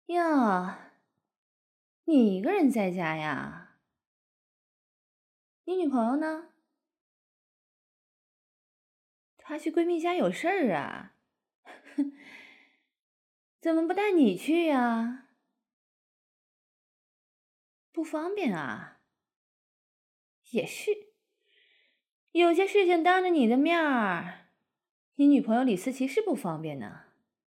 呀，你一个人在家呀？你女朋友呢？她去闺蜜家有事儿啊？怎么不带你去呀？不方便啊？也是，有些事情当着你的面儿，你女朋友李思琪是不方便呢。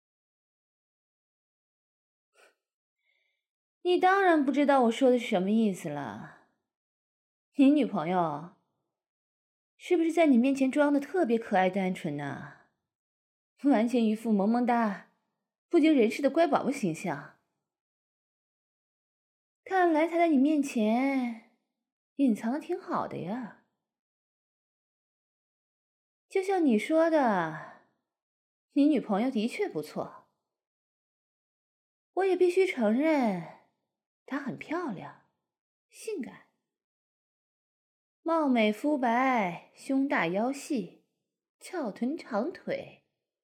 你当然不知道我说的是什么意思了。你女朋友是不是在你面前装的特别可爱单纯呢？完全一副萌萌哒、不经人事的乖宝宝形象。看来她在你面前隐藏的挺好的呀。就像你说的，你女朋友的确不错，我也必须承认，她很漂亮、性感、貌美肤白、胸大腰细、翘臀长腿，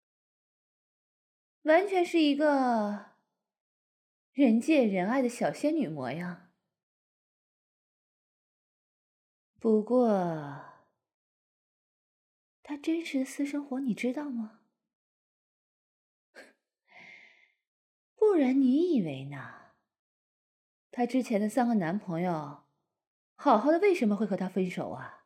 完全是一个人见人爱的小仙女模样。不过，她真实的私生活你知道吗？不然你以为呢？她之前的3个男朋友，好好的为什么会和她分手啊？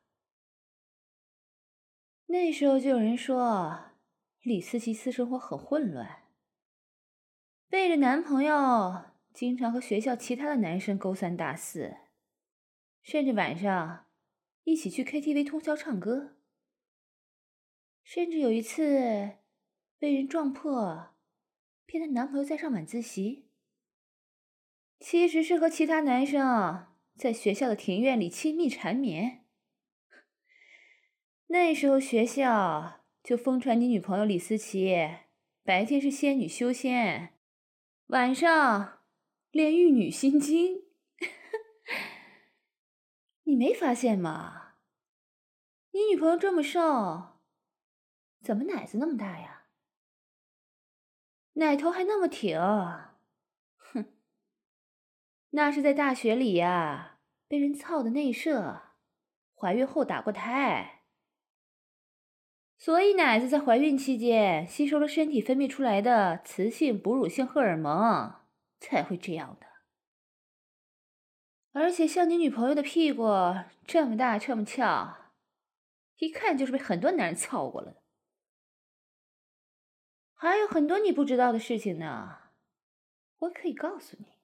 那时候就有人说，李思琪私生活很混乱，背着男朋友经常和学校其他的男生勾三搭四，甚至晚上一起去 KTV 通宵唱歌，甚至有一次被人撞破，骗她男朋友在上晚自习，其实是和其他男生在学校的庭院里亲密缠绵。那时候学校就疯传你女朋友李思琪白天是仙女修仙，晚上练玉女心经。你没发现吗？你女朋友这么瘦，怎么奶子那么大呀？奶头还那么挺，哼，那是在大学里呀，被人操的内射，怀孕后打过胎，所以奶子在怀孕期间吸收了身体分泌出来的雌性哺乳性荷尔蒙，才会这样的。而且像你女朋友的屁股这么大这么翘，一看就是被很多男人操过了的。还有很多你不知道的事情呢，我可以告诉你。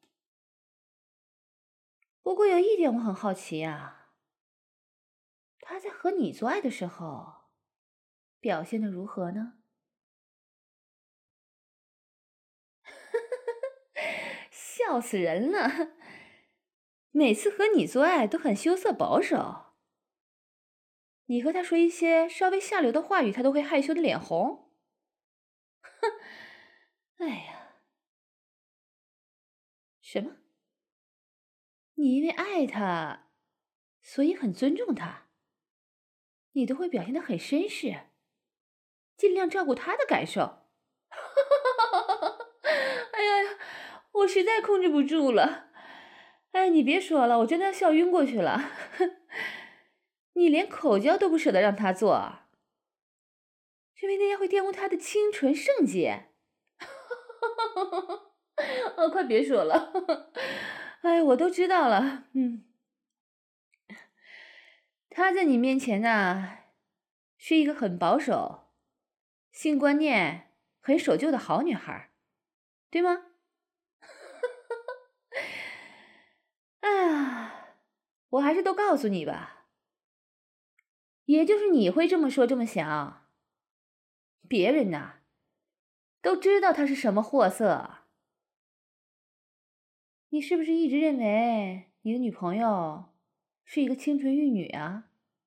不过有一点我很好奇呀，他在和你做爱的时候表现的如何呢？笑死人了！每次和你做爱都很羞涩保守，你和他说一些稍微下流的话语，他都会害羞的脸红。哼，哎呀，什么？你因为爱他，所以很尊重他，你都会表现得很绅士，尽量照顾他的感受。哎呀，我实在控制不住了。哎，你别说了，我真的要笑晕过去了。你连口交都不舍得让他做，因为那样会玷污他的清纯圣洁。哦，快别说了。哎，我都知道了。她在你面前呢，是一个很保守、性观念很守旧的好女孩，对吗？哎呀，我还是都告诉你吧，也就是你会这么说这么想，别人呐都知道她是什么货色。你是不是一直认为你的女朋友是一个清纯玉女啊？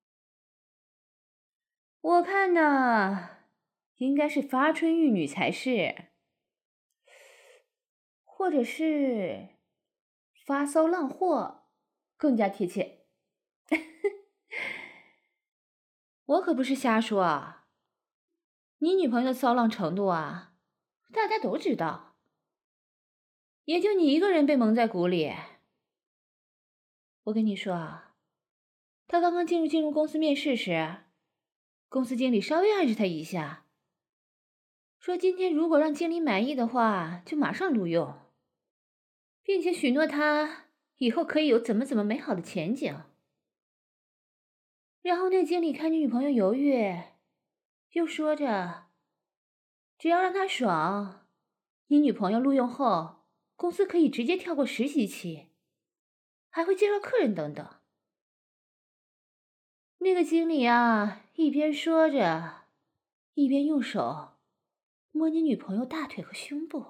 我看呢，应该是发春玉女才是，或者是发骚浪货更加贴切。我可不是瞎说啊，你女朋友的骚浪程度啊，大家都知道。 也就你一个人被蒙在鼓里。我跟你说啊，他刚刚进入公司面试时，公司经理稍微暗示他一下，说今天如果让经理满意的话，就马上录用，并且许诺他以后可以有怎么美好的前景。然后那个经理看你女朋友犹豫，又说着，只要让他爽，你女朋友录用后，公司可以直接跳过实习期，还会介绍客人等等。那个经理啊，一边说着，一边用手摸你女朋友大腿和胸部。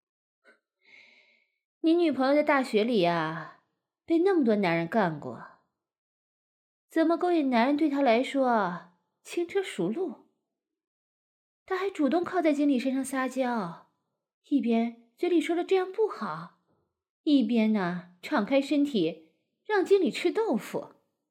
你女朋友在大学里啊，被那么多男人干过，怎么勾引男人对她来说轻车熟路。她还主动靠在经理身上撒娇，一边嘴里说着这样不好，一边呢敞开身体让经理吃豆腐。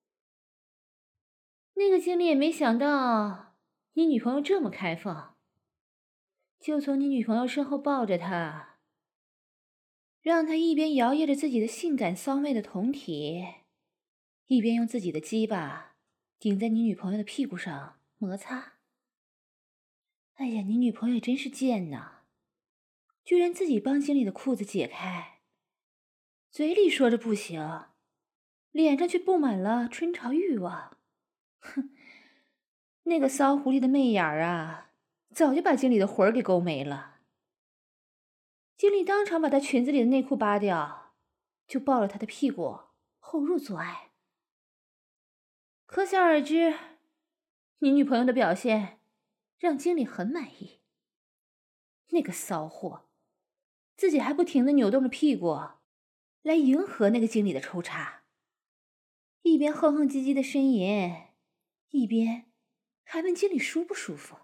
那个经理也没想到你女朋友这么开放，就从你女朋友身后抱着她，让她一边摇曳着自己的性感骚媚的胴体，一边用自己的鸡巴顶在你女朋友的屁股上摩擦。哎呀，你女朋友也真是贱呐，居然自己帮经理的裤子解开，嘴里说着不行，脸上却布满了春潮欲望。哼，那个骚狐狸的媚眼儿啊，早就把经理的魂儿给勾没了。经理当场把她裙子里的内裤扒掉，就抱了她的屁股后入做爱。可想而知，你女朋友的表现让经理很满意。那个骚货，自己还不停地扭动着屁股来迎合那个经理的抽插，一边哼哼唧唧的呻吟，一边还问经理舒不舒服。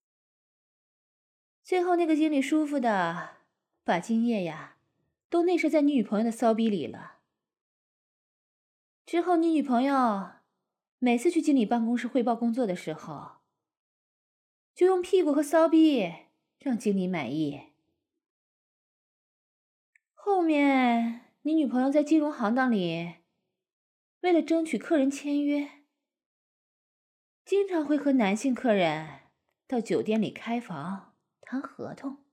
最后那个经理舒服的把精液呀都内射在你女朋友的骚逼里了。之后你女朋友每次去经理办公室汇报工作的时候，就用屁股和骚逼让经理满意。后面你女朋友在金融行当里，为了争取客人签约，经常会和男性客人到酒店里开房谈合同。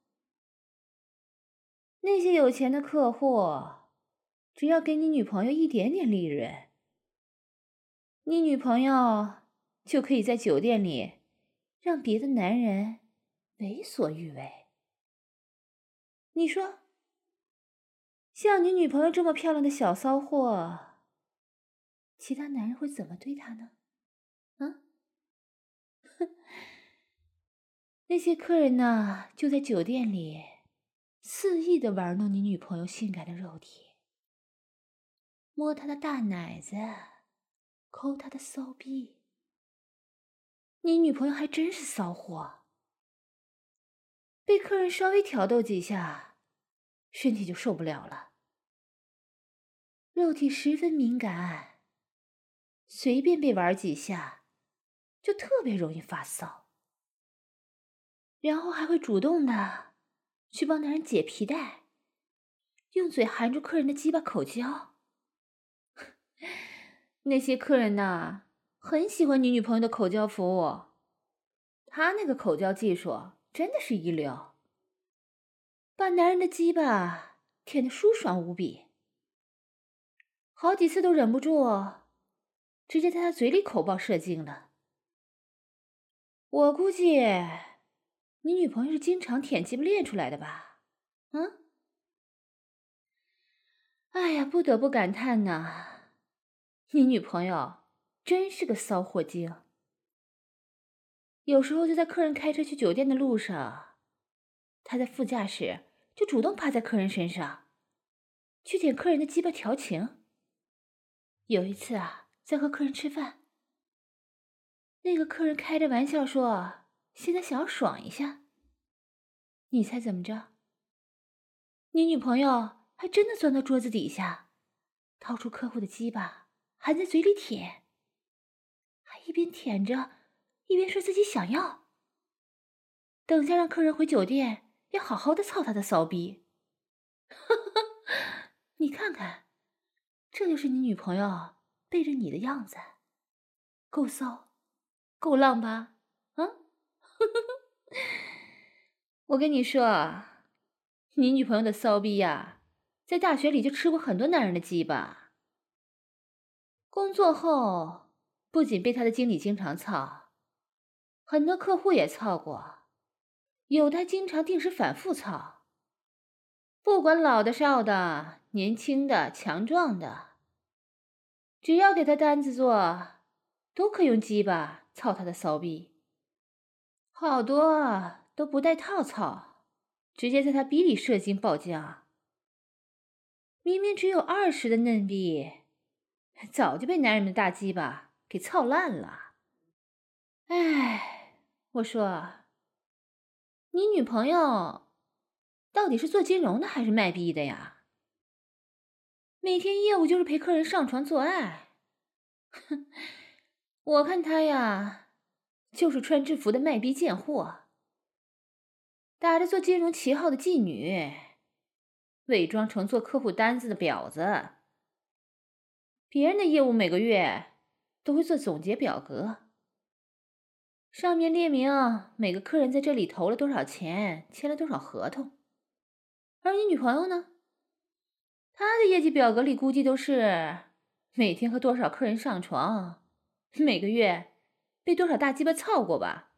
那些有钱的客户，只要给你女朋友一点点利润，你女朋友就可以在酒店里让别的男人为所欲为。你说，像你女朋友这么漂亮的小骚货，其他男人会怎么对她呢？啊？那些客人呢，就在酒店里肆意的玩弄你女朋友性感的肉体，摸她的大奶子，抠她的骚逼。你女朋友还真是骚货，被客人稍微挑逗几下，身体就受不了了。肉体十分敏感，随便被玩几下，就特别容易发骚。然后还会主动的去帮男人解皮带，用嘴含住客人的鸡巴口交。那些客人呐，很喜欢你女朋友的口交服务，她那个口交技术真的是一流，把男人的鸡巴舔得舒爽无比，好几次都忍不住直接在他嘴里口爆射精了。我估计你女朋友是经常舔鸡巴练出来的吧？嗯？哎呀，不得不感叹呐，你女朋友真是个骚货精。有时候就在客人开车去酒店的路上，她在副驾驶就主动趴在客人身上，去舔客人的鸡巴调情。有一次啊，在和客人吃饭，那个客人开着玩笑说现在想要爽一下，你猜怎么着？你女朋友还真的钻到桌子底下，掏出客户的鸡巴含在嘴里舔，还一边舔着一边说自己想要，等下让客人回酒店要好好的操他的骚逼。 你看看，这就是你女朋友背着你的样子，够骚，够浪吧？啊？我跟你说，你女朋友的骚逼呀，在大学里就吃过很多男人的鸡巴。工作后，不仅被他的经理经常操，很多客户也操过，有的还经常定时反复操。不管老的、少的、年轻的、强壮的，只要给他单子做，都可以用鸡巴操他的骚逼。好多都不带套操，直接在他逼里射精爆浆。明明只有20的嫩逼，早就被男人们的大鸡巴给操烂了。哎，我说，你女朋友到底是做金融的还是卖逼的呀？每天业务就是陪客人上床做爱。哼，我看她呀，就是穿制服的卖逼贱货，打着做金融旗号的妓女，伪装成做客户单子的婊子。别人的业务每个月都会做总结表格，上面列明每个客人在这里投了多少钱，签了多少合同。而你女朋友呢？她的业绩表格里估计都是每天和多少客人上床，每个月被多少大鸡巴操过吧。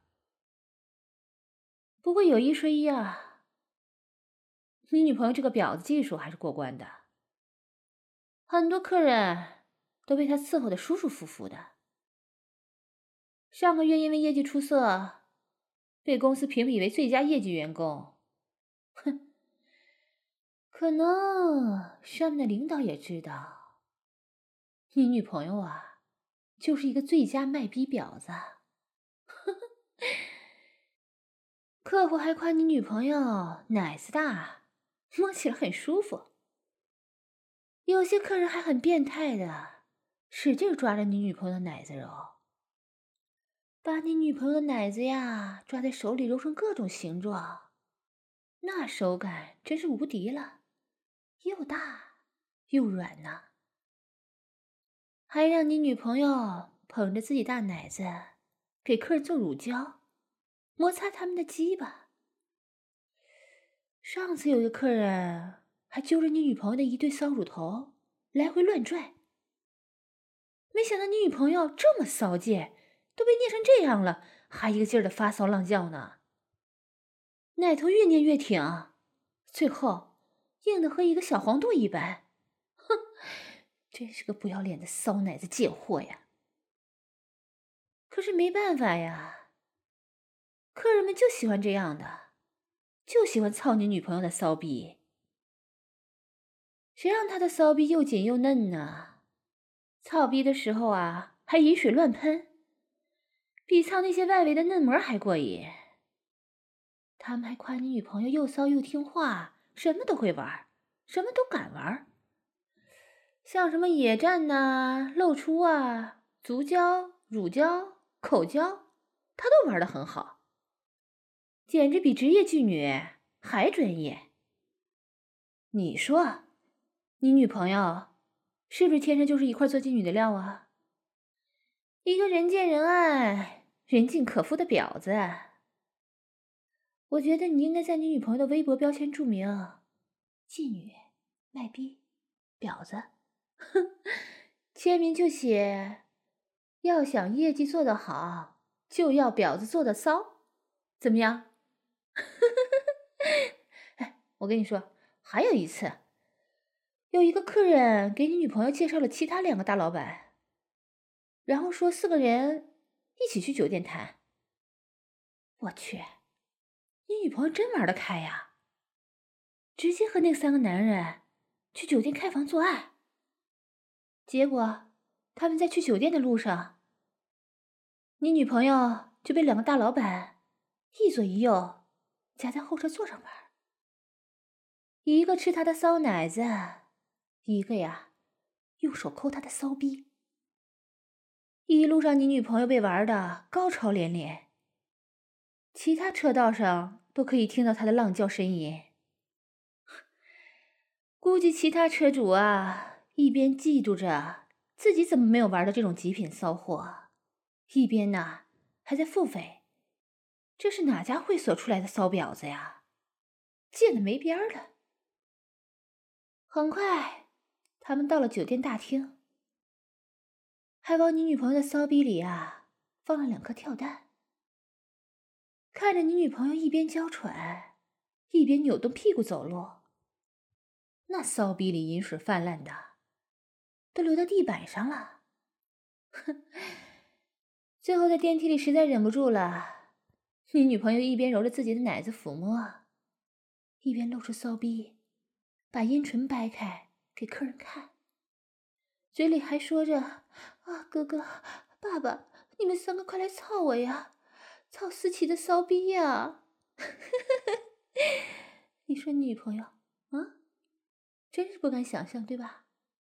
不过有一说一啊，你女朋友这个婊子技术还是过关的，很多客人都被她伺候的舒舒服服的。上个月因为业绩出色，被公司评比为最佳业绩员工。哼，可能上面的领导也知道，你女朋友啊，就是一个最佳卖逼婊子。客户还夸你女朋友奶子大，摸起来很舒服。有些客人还很变态的，使劲抓着你女朋友的奶子揉，把你女朋友的奶子呀抓在手里揉成各种形状，那手感真是无敌了，又大又软呐。还让你女朋友捧着自己大奶子给客人做乳胶，摩擦他们的鸡巴。上次有个客人还揪着你女朋友的一对骚乳头来回乱拽，没想到你女朋友这么骚贱，都被捏成这样了，还一个劲儿的发骚浪叫呢。奶头越捏越挺，最后硬得和一个小黄豆一般。哼，真是个不要脸的骚奶子贱货呀！可是没办法呀，客人们就喜欢这样的，就喜欢操你女朋友的骚逼。谁让她的骚逼又紧又嫩呢？操逼的时候啊，还饮水乱喷，比操那些外围的嫩模还过瘾。他们还夸你女朋友又骚又听话，什么都会玩，什么都敢玩。像什么野战呐、露出啊、足交、乳交、口交，她都玩得很好，简直比职业妓女还专业。你说，你女朋友是不是天生就是一块做妓女的料啊？一个人见人爱、人尽可夫的婊子。我觉得你应该在你女朋友的微博标签注明“妓女、卖逼、婊子”，哼，签名就写“要想业绩做得好，就要婊子做得骚”，怎么样？哎，我跟你说，还有一次，有一个客人给你女朋友介绍了其他2个大老板，然后说4个人一起去酒店谈。我去，你女朋友真玩得开呀，直接和那3个男人去酒店开房做爱。结果他们在去酒店的路上，你女朋友就被2个大老板一左一右夹在后车座上玩，一个吃她的骚奶子，一个呀用手抠她的骚逼。一路上你女朋友被玩的高潮连连，其他车道上都可以听到她的浪叫呻吟。 估计其他车主啊，一边嫉妒着自己怎么没有玩到这种极品骚货，一边呢还在腹诽：这是哪家会所出来的骚婊子呀，贱的没边儿了。很快，他们到了酒店大厅，还往你女朋友的骚逼里啊放了2颗跳蛋。看着你女朋友一边娇喘，一边扭动屁股走路，那骚逼里饮水泛滥的，都流到地板上了。哼，最后在电梯里实在忍不住了，你女朋友一边揉着自己的奶子抚摸，一边露出骚逼，把阴唇掰开给客人看，嘴里还说着：“啊，哥哥，爸爸，你们3个快来操我呀，操思琪的骚逼呀！”你说女朋友啊，真是不敢想象，对吧？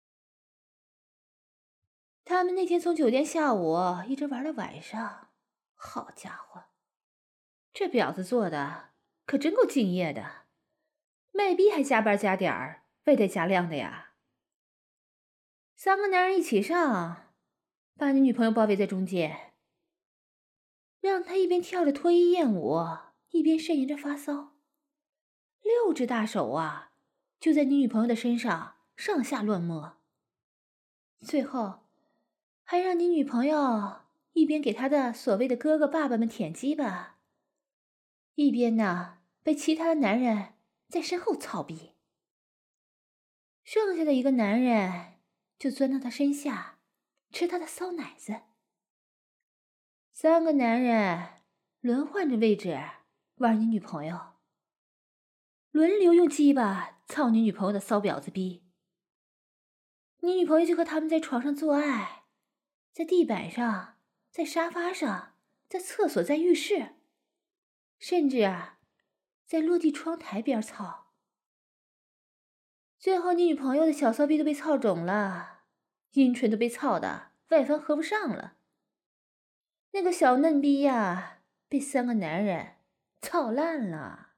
他们那天从酒店下午一直玩到晚上，好家伙，这婊子做的可真够敬业的，卖逼还加班加点儿，外带加量的呀。3个男人一起上，把你女朋友包围在中间，让她一边跳着脱衣艳舞，一边呻吟着发骚。6只大手啊，就在你女朋友的身上上下乱摸，最后还让你女朋友一边给她的所谓的哥哥爸爸们舔鸡巴，一边呢被其他的男人在身后操逼。剩下的一个男人就钻到她身下吃她的骚奶子。3个男人轮换着位置玩你女朋友，轮流用鸡巴操你女朋友的骚婊子逼。你女朋友就和他们在床上做爱，在地板上，在沙发上，在厕所，在浴室，甚至啊在落地窗台边操。最后你女朋友的小骚逼都被操肿了，阴唇都被操的外翻合不上了，那个小嫩逼呀被3个男人操烂了。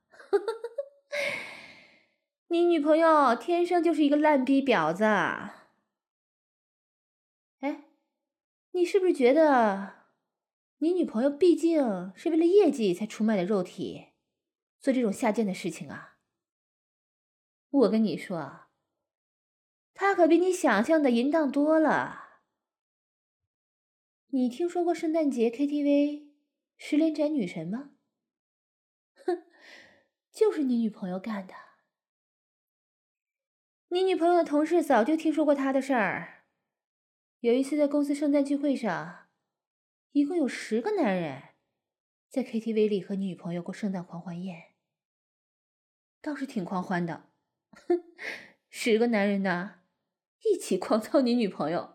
你女朋友天生就是一个烂逼婊子。哎，你是不是觉得你女朋友毕竟是为了业绩才出卖的肉体，做这种下贱的事情啊？我跟你说，她可比你想象的淫荡多了。你听说过圣诞节 KTV 10连斩女神吗？哼，就是你女朋友干的。你女朋友的同事早就听说过她的事儿。有一次在公司圣诞聚会上，一共有10个男人在 KTV 里和你女朋友过圣诞狂欢夜，倒是挺狂欢的。哼，10个男人呢，一起狂操你女朋友。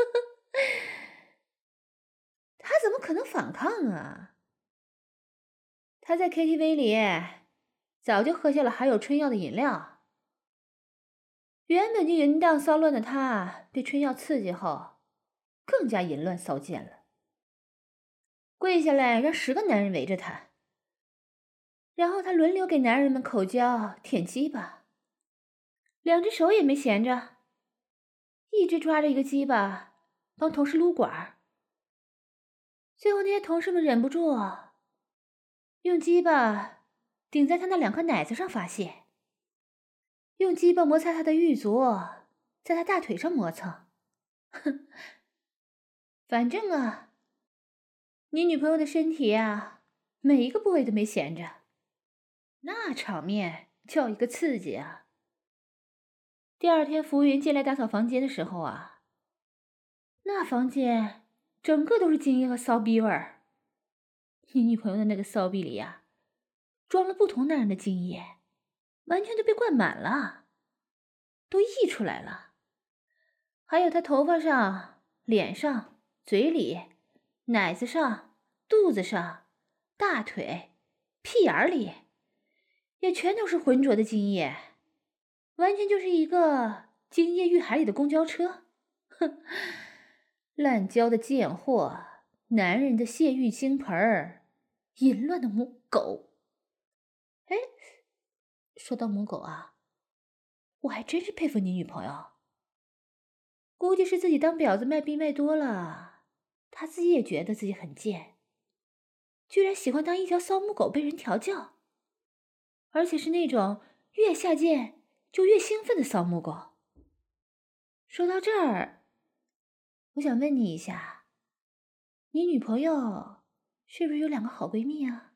他怎么可能反抗啊？他在 KTV 里早就喝下了含有春药的饮料，原本就淫荡骚乱的他，被春药刺激后，更加淫乱骚贱了。跪下来让10个男人围着他，然后他轮流给男人们口交舔鸡巴，2只手也没闲着，一直抓着一个鸡巴帮同事撸管。最后那些同事们忍不住用鸡巴顶在他那2颗奶子上发泄，用鸡巴摩擦他的玉足，在他大腿上磨蹭。哼，反正啊，你女朋友的身体啊，每一个部位都没闲着，那场面叫一个刺激啊！第2天服务员进来打扫房间的时候啊，那房间整个都是精液和骚逼味儿。你女朋友的那个骚逼里呀，装了不同男人的精液，完全都被灌满了，都溢出来了。还有她头发上、脸上、嘴里、奶子上、肚子上、大腿、屁眼里，也全都是浑浊的精液，完全就是一个精液浴海里的公交车。哼，滥交的贱货，男人的泄欲精盆儿，淫乱的母狗。哎，说到母狗啊， 我还真是佩服你女朋友。估计是自己当婊子卖逼卖多了，她自己也觉得自己很贱，居然喜欢当一条骚母狗被人调教，而且是那种越下贱就越兴奋的骚母狗。说到这儿，我想问你一下，你女朋友是不是有2个好闺蜜啊？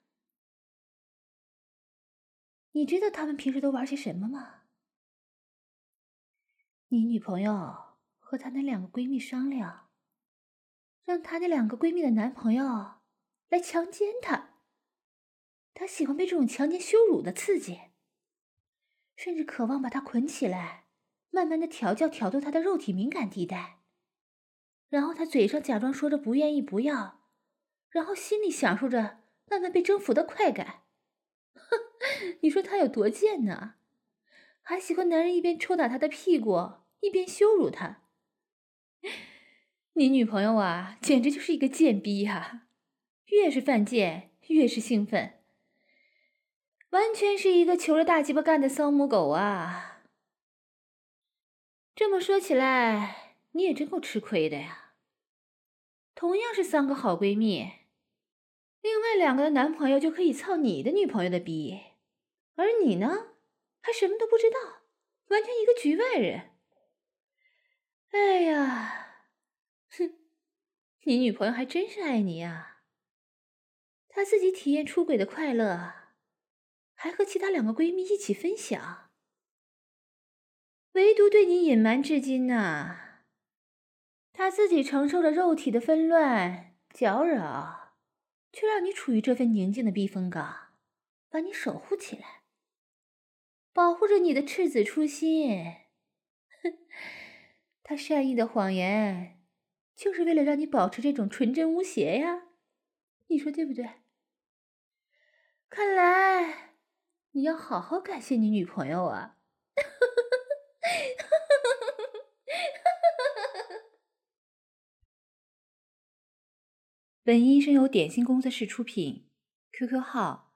你知道她们平时都玩些什么吗？你女朋友和她那2个闺蜜商量，让她那2个闺蜜的男朋友来强奸她。她喜欢被这种强奸羞辱的刺激，甚至渴望把她捆起来，慢慢的调教挑逗她的肉体敏感地带。然后她嘴上假装说着不愿意不要，然后心里享受着慢慢被征服的快感。哼，你说她有多贱呢？还喜欢男人一边抽打她的屁股，一边羞辱她。你女朋友啊，简直就是一个贱逼呀！越是犯贱，越是兴奋，完全是一个求着大鸡巴干的骚母狗啊！这么说起来，你也真够吃亏的呀。同样是3个好闺蜜，另外2个的男朋友就可以操你的女朋友的逼，而你呢，还什么都不知道，完全一个局外人。哎呀，哼，你女朋友还真是爱你呀！她自己体验出轨的快乐，还和其他2个闺蜜一起分享，唯独对你隐瞒至今呐。她自己承受着肉体的纷乱搅扰，却让你处于这份宁静的避风港，把你守护起来，保护着你的赤子初心。哼，她善意的谎言，就是为了让你保持这种纯真无邪呀，你说对不对？看来你要好好感谢你女朋友啊。本音声由点心工作室出品 ，QQ 号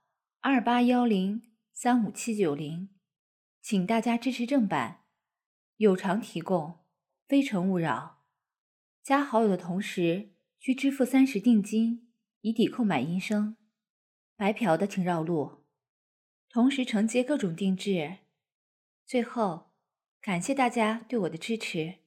2810357990，请大家支持正版，有偿提供，非诚勿扰。加好友的同时需支付30定金，以抵扣买音声。白嫖的请绕路，同时承接各种定制。最后，感谢大家对我的支持。